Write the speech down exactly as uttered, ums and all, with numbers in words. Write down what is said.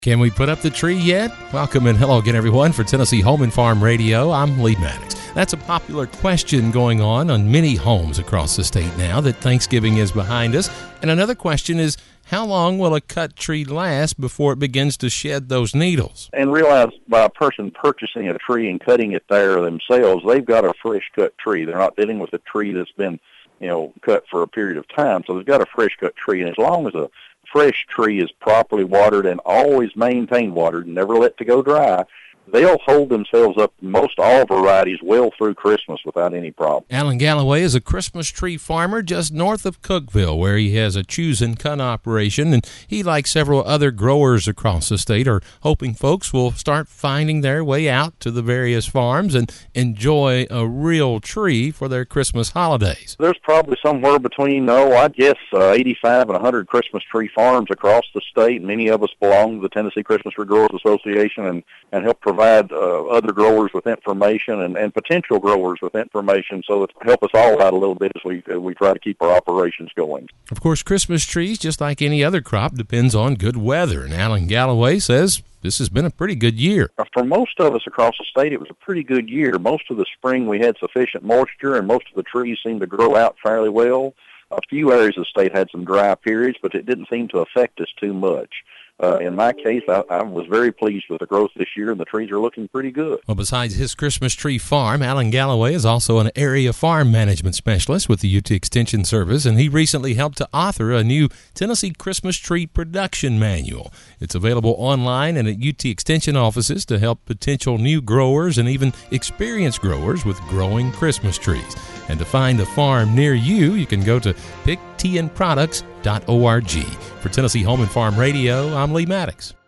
Can we put up the tree yet? Welcome and hello again, everyone, for Tennessee Home and Farm Radio. I'm Lee Maddox. That's a popular question going on on many homes across the state now that Thanksgiving is behind us. And another question is, how long will a cut tree last before it begins to shed those needles? And realize by a person purchasing a tree and cutting it there themselves, they've got a fresh cut tree. They're not dealing with a tree that's been, you know, cut for a period of time. So they've got a fresh cut tree. And as long as a fresh tree is properly watered and always maintained watered and never let to go dry, they'll hold themselves up most all varieties well through Christmas without any problem. Alan Galloway is a Christmas tree farmer just north of Cookeville, where he has a choose and cut operation, and he, like several other growers across the state, are hoping folks will start finding their way out to the various farms and enjoy a real tree for their Christmas holidays. There's probably somewhere between, oh, I guess, uh, eighty-five and one hundred Christmas tree farms across the state. Many of us belong to the Tennessee Christmas Tree Growers Association and, and help provide uh, other growers with information and, and potential growers with information, so that help us all out a little bit as we uh, we try to keep our operations going. Of course, Christmas trees, just like any other crop, depends on good weather, and Alan Galloway says this has been a pretty good year. For most of us across the state, it was a pretty good year. Most of the spring we had sufficient moisture, and most of the trees seemed to grow out fairly well. A few areas of the state had some dry periods, but it didn't seem to affect us too much. Uh, in my case, I, I was very pleased with the growth this year, and the trees are looking pretty good. Well, besides his Christmas tree farm, Alan Galloway is also an area farm management specialist with the U T Extension Service, and he recently helped to author a new Tennessee Christmas tree production manual. It's available online and at U T Extension offices to help potential new growers and even experienced growers with growing Christmas trees. And to find a farm near you, you can go to pick t n products dot org. For Tennessee Home and Farm Radio, I'm Lee Maddox.